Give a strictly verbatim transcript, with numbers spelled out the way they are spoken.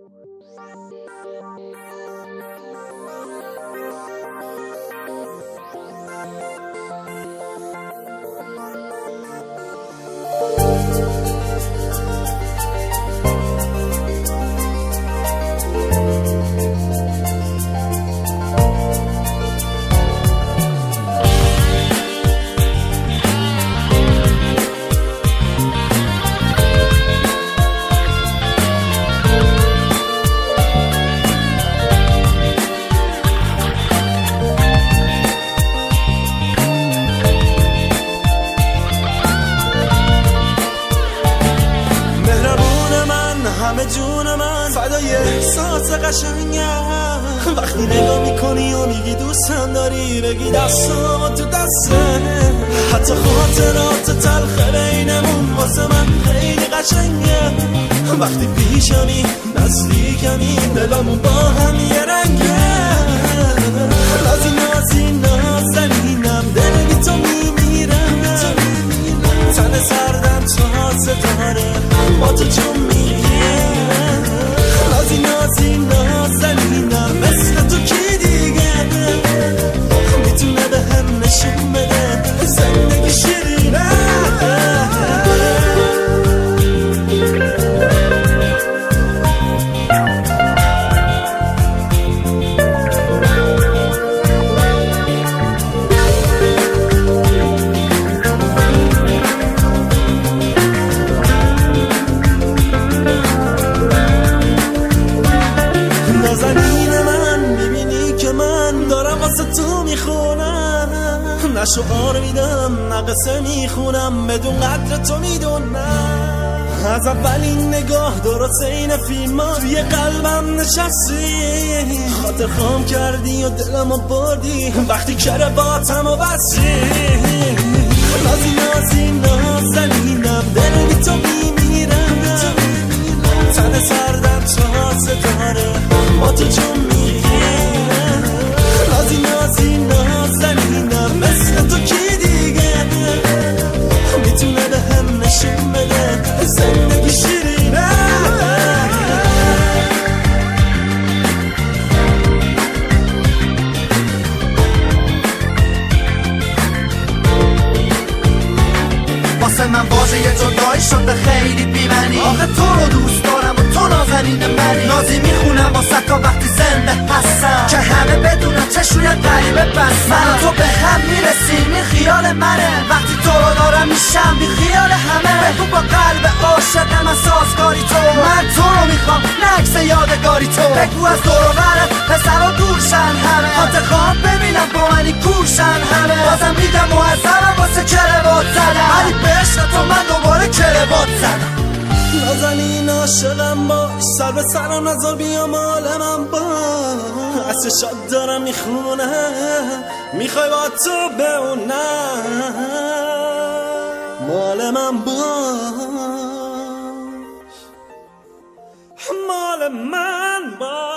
همه جون من فدای احساس قشنگم وقتی نگاه میکنی و میگی دوستم داری بگی دستم تو دسته حتی خاطرات تلخ بینمون واسه من خیلی قشنگه وقتی پیشمی نزدیکمی دلمون با هم یه رنگه نازی نازی نازنینم دل بی تو میمیرم تن سردم تازه داره با تو جون میگه نازی نازی نازنینم مثل تو کی دیگه میتونه به هم نشون بده زندگی شیرینه تو میخونم نه شعار میدم نه قصه میخونم بدون قدر تو میدونم از اولین نگاه درست این فیلم ها توی قلبم نشستی خاطر خام کردی و دلمو بردی وقتی کرباتمو بستی نازی نازی نازنینم دل بی تو میمیرم تن سردم تازه داره با تو جون میگیرم نازی نازی نازنینم مثل تو کی دیگه میتونه به هم نشون بده زندگی شیرینه واسه من واژه جدایی شده خیلی بی‌معنی آخه تو رو دوست دارم و تو نازنین منی نازی میخونم واسه تا وقتی زنده هستم که همه بدونم چشوی غریبه بس من تو به هم میرسیم این خیال منه وقتی تو رو دارم میشم بی خیال همه بگو با قلب عاشق من سازگاری تو من تو رو میخوام نه عکس یادگاری تو بگو از دور و برت پسرا دورشن همه خاطر خواهم ببینم با منی کورشن همه بازم میگم معذبم واسه کروات زدم ولی به عشق تو من دوباره کروات زدم نازنین عاشقم باش سر به سرم نذار بیا مال من باش از چشات دارم میخونم میخوای با تو بمونم مال من باش مال من باش